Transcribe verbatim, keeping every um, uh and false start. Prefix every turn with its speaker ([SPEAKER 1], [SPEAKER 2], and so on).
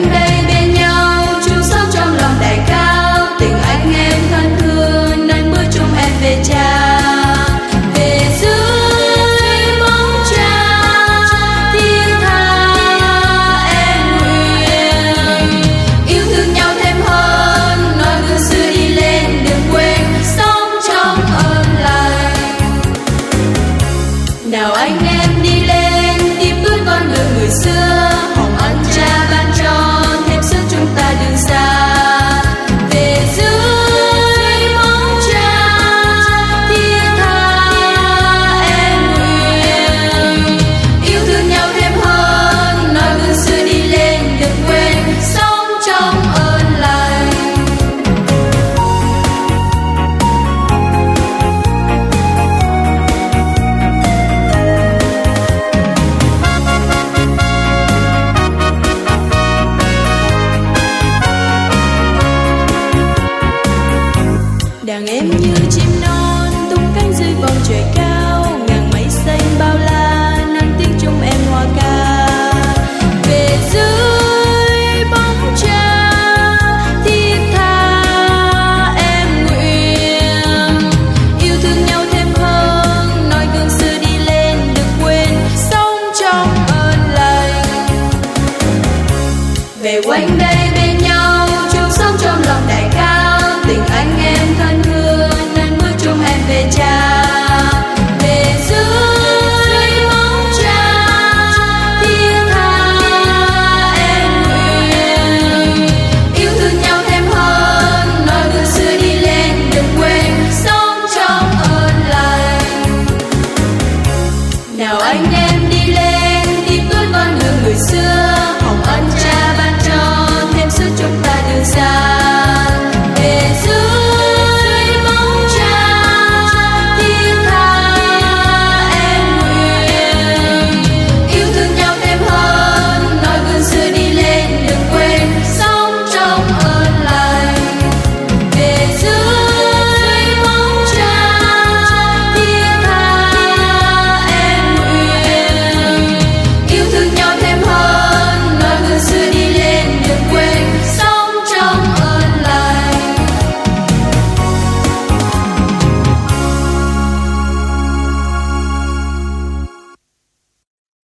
[SPEAKER 1] quanh đây bên nhau chung sống trong lòng đại cao, tình anh em thân thương nên bước chung em về cha. Về dưới bóng cha thiết tha em nguyện yêu thương nhau thêm hơn, nói gương xưa đi lên đừng quên, sống trong ơn lành. Nào anh em đi lên tiếp bước con đường người xưa, hồng ân cha ban cho thêm sức chúng ta đường xa. Về dưới bóng cha thiết tha em nguyện yêu thương nhau thêm hơn, nói gương xưa đi lên đừng quên, sống trong ơn lành. Đàn em như chim non tung cánh dưới vòng trời cao, ngàn mây xanh bao la nâng tiếng chung em hòa ca. Về dưới bóng cha thiết tha em nguyện yêu thương nhau thêm hơn, nói gương xưa đi lên đừng quên, sống trong ơn lành. Về quanh đây bên nhau chung sống trong lòng đại cao, tình anh em thân thương nên bước chung em về cha.